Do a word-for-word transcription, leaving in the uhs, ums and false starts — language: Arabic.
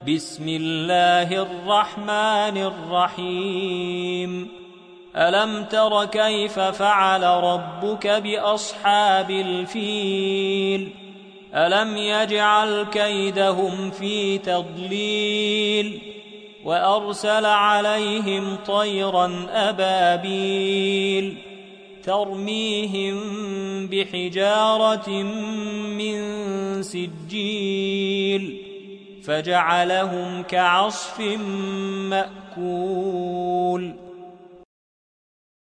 بسم الله الرحمن الرحيم ألم تر كيف فعل ربك بأصحاب الفيل ألم يجعل كيدهم في تضليل وأرسل عليهم طيرا أبابيل ترميهم بحجارة من سجيل فجعلهم كعصف مأكول